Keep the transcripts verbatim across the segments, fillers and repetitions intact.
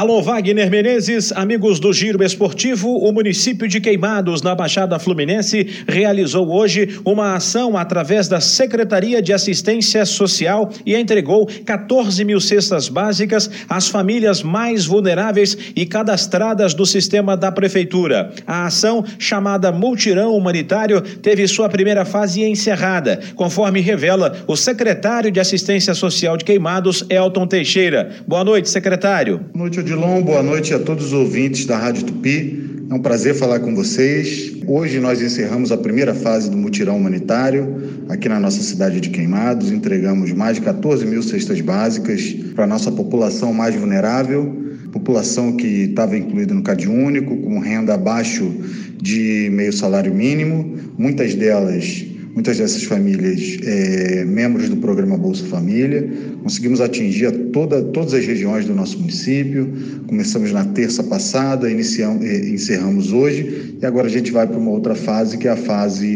Alô, Wagner Menezes, amigos do Giro Esportivo. O município de Queimados, na Baixada Fluminense, realizou hoje uma ação através da Secretaria de Assistência Social e entregou quatorze mil cestas básicas às famílias mais vulneráveis e cadastradas do sistema da Prefeitura. A ação, chamada Mutirão Humanitário, teve sua primeira fase encerrada, conforme revela o secretário de Assistência Social de Queimados, Elton Teixeira. Boa noite, secretário. Boa noite, Odilon. Boa noite a todos os ouvintes da Rádio Tupi. É um prazer falar com vocês. Hoje nós encerramos a primeira fase do mutirão humanitário aqui na nossa cidade de Queimados. Entregamos mais de quatorze mil cestas básicas para a nossa população mais vulnerável, população que estava incluída no CadÚnico, com renda abaixo de meio salário mínimo. Muitas delas, muitas dessas famílias, é, membros do programa Bolsa Família. Conseguimos atingir a toda, todas as regiões do nosso município. Começamos na terça passada, iniciamos, encerramos hoje e agora a gente vai para uma outra fase, que é a fase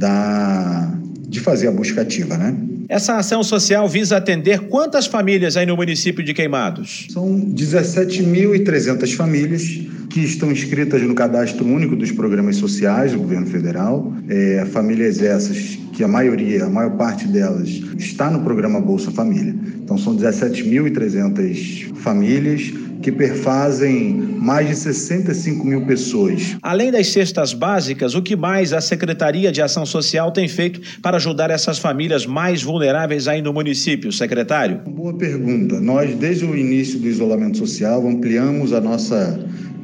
da, de fazer a busca ativa, né? Essa ação social visa atender quantas famílias aí no município de Queimados? São dezessete mil e trezentas famílias que estão inscritas no cadastro único dos programas sociais do governo federal. É, famílias essas que a maioria, a maior parte delas, está no programa Bolsa Família. Então são dezessete mil e trezentas famílias que perfazem mais de sessenta e cinco mil pessoas. Além das cestas básicas, o que mais a Secretaria de Ação Social tem feito para ajudar essas famílias mais vulneráveis aí no município, secretário? Boa pergunta. Nós, desde o início do isolamento social, ampliamos a nossa,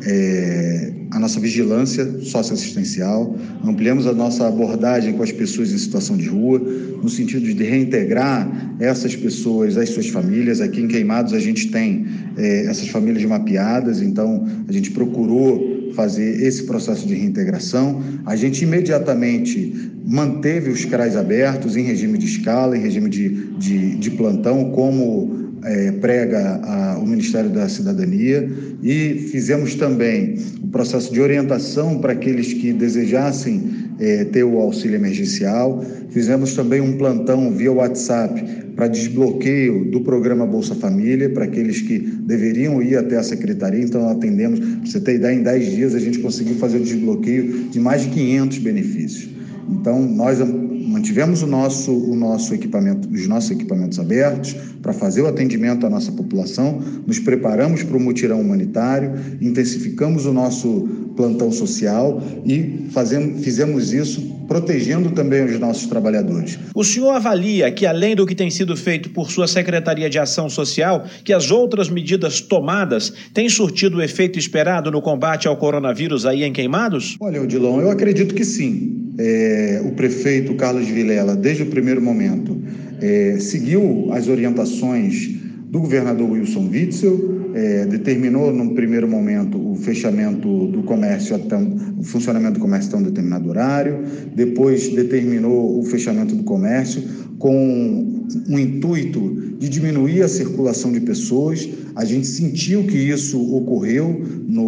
é, a nossa vigilância socioassistencial, ampliamos a nossa abordagem com as pessoas em situação de rua, no sentido de reintegrar essas pessoas às suas famílias. Aqui em Queimados a gente tem é, essas famílias mapeadas, então a gente procurou fazer esse processo de reintegração. A gente imediatamente manteve os C R A S abertos em regime de escala, em regime de, de, de plantão, como É, prega a, o Ministério da Cidadania, e fizemos também o processo de orientação para aqueles que desejassem é, ter o auxílio emergencial. Fizemos também um plantão via WhatsApp para desbloqueio do programa Bolsa Família, para aqueles que deveriam ir até a secretaria. Então atendemos, para você ter ideia, em dez dias a gente conseguiu fazer o desbloqueio de mais de quinhentos benefícios. Então nós mantivemos o nosso, o nosso equipamento, os nossos equipamentos abertos para fazer o atendimento à nossa população, nos preparamos para o mutirão humanitário, intensificamos o nosso plantão social e fazemos, fizemos isso protegendo também os nossos trabalhadores. O senhor avalia que, além do que tem sido feito por sua Secretaria de Ação Social, que as outras medidas tomadas têm surtido o efeito esperado no combate ao coronavírus aí em Queimados? Olha, Odilon, eu acredito que sim. É, o prefeito Carlos Vilela, desde o primeiro momento, é, seguiu as orientações do governador Wilson Witzel, é, determinou no primeiro momento o fechamento do comércio, até, o funcionamento do comércio até um determinado horário, depois determinou o fechamento do comércio com um intuito de diminuir a circulação de pessoas. A gente sentiu que isso ocorreu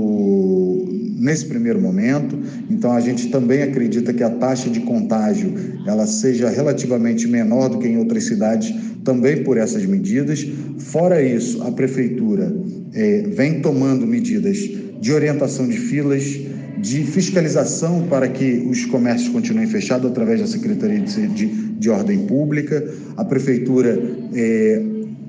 no, nesse primeiro momento, então a gente também acredita que a taxa de contágio ela seja relativamente menor do que em outras cidades, também por essas medidas. Fora isso, a Prefeitura é, vem tomando medidas de orientação de filas, de fiscalização para que os comércios continuem fechados através da Secretaria de, de, de Ordem Pública. A Prefeitura é,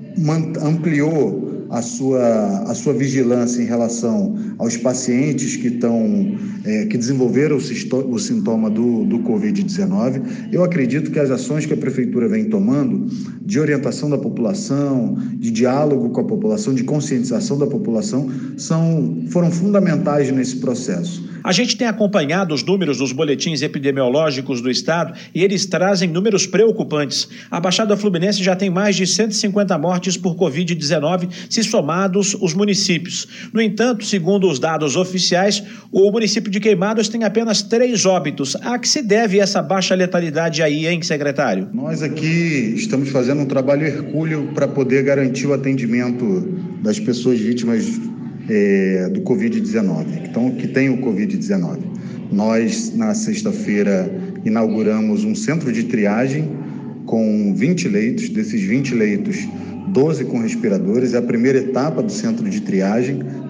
ampliou a sua, a sua vigilância em relação aos pacientes que, estão, é, que desenvolveram o, o sintoma do, do covid dezenove. Eu acredito que as ações que a Prefeitura vem tomando de orientação da população, de diálogo com a população, de conscientização da população, são, foram fundamentais nesse processo. A gente tem acompanhado os números dos boletins epidemiológicos do estado e eles trazem números preocupantes. A Baixada Fluminense já tem mais de cento e cinquenta mortes por covid dezenove, se somados os municípios. No entanto, segundo os dados oficiais, o município de Queimados tem apenas três óbitos. A que se deve essa baixa letalidade aí, hein, secretário? Nós aqui estamos fazendo um trabalho hercúleo para poder garantir o atendimento das pessoas vítimas É, do covid dezenove, então, que tem o covid dezenove. Nós, na sexta-feira, inauguramos um centro de triagem com vinte leitos. Desses vinte leitos, doze com respiradores. É a primeira etapa do centro de triagem.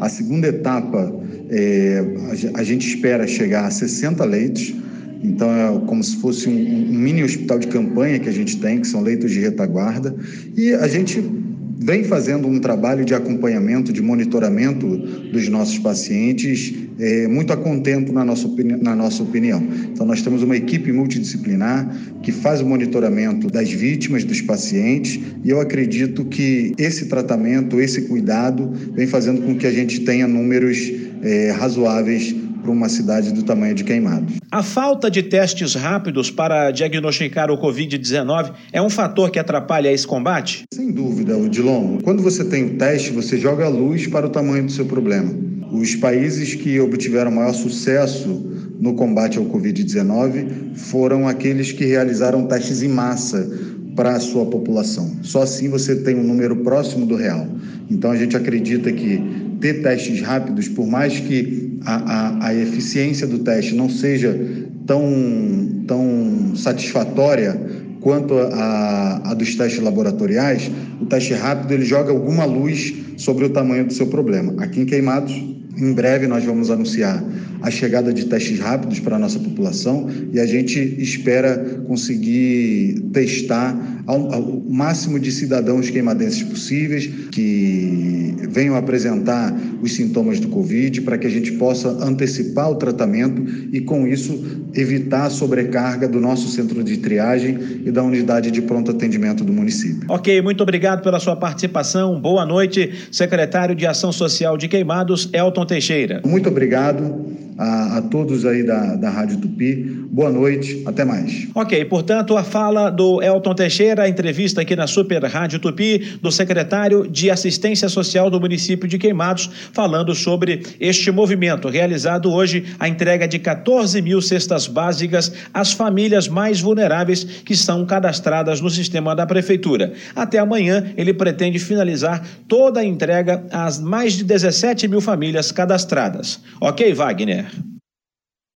A segunda etapa, é, a gente espera chegar a sessenta leitos. Então, é como se fosse um, um mini hospital de campanha que a gente tem, que são leitos de retaguarda. E a gente vem fazendo um trabalho de acompanhamento, de monitoramento dos nossos pacientes, é, muito a contento na nossa, opini- na nossa opinião. Então, nós temos uma equipe multidisciplinar que faz o monitoramento das vítimas, dos pacientes, e eu acredito que esse tratamento, esse cuidado, vem fazendo com que a gente tenha números é, razoáveis para uma cidade do tamanho de Queimados. A falta de testes rápidos para diagnosticar o covid dezenove é um fator que atrapalha esse combate? Sem dúvida, Odilon. Quando você tem o teste, você joga a luz para o tamanho do seu problema. Os países que obtiveram maior sucesso no combate ao covid dezenove foram aqueles que realizaram testes em massa para a sua população. Só assim você tem um número próximo do real. Então a gente acredita que ter testes rápidos, por mais que a, a, a eficiência do teste não seja tão, tão satisfatória quanto a, a dos testes laboratoriais, o teste rápido ele joga alguma luz sobre o tamanho do seu problema. Aqui em Queimados, em breve nós vamos anunciar a chegada de testes rápidos para a nossa população e a gente espera conseguir testar ao, ao máximo de cidadãos queimadenses possíveis que venham apresentar os sintomas do Covid para que a gente possa antecipar o tratamento e, com isso, evitar a sobrecarga do nosso centro de triagem e da unidade de pronto atendimento do município. Ok, muito obrigado pela sua participação. Boa noite, secretário de Ação Social de Queimados, Elton Teixeira. Muito obrigado a, a todos aí da, da Rádio Tupi. Boa noite, até mais. Ok, portanto, a fala do Elton Teixeira, a entrevista aqui na Super Rádio Tupi, do secretário de Assistência Social do município de Queimados, falando sobre este movimento realizado hoje, a entrega de quatorze mil cestas básicas às famílias mais vulneráveis que são cadastradas no sistema da Prefeitura. Até amanhã, ele pretende finalizar toda a entrega às mais de dezessete mil famílias cadastradas. Ok, Wagner?